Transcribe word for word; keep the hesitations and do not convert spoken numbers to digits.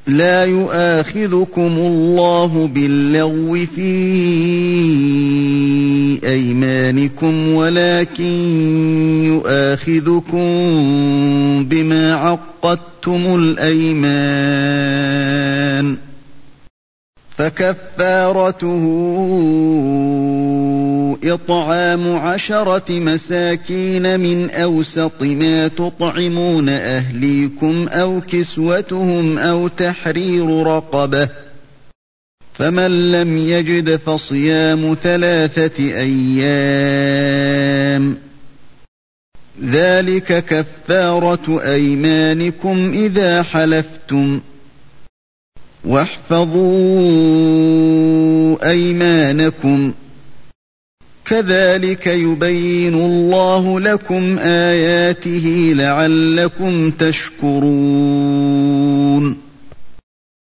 لا يؤاخذكم الله باللغو في أيمانكم ولكن يؤاخذكم بما عقدتم الأيمان فكفارته إطعام عشرة مساكين من أوسط ما تطعمون أهليكم أو كسوتهم أو تحرير رقبة فمن لم يجد فصيام ثلاثة أيام ذلك كفارة أيمانكم إذا حلفتم واحفظوا أيمانكم كذلك يبين الله لكم آياته لعلكم تشكرون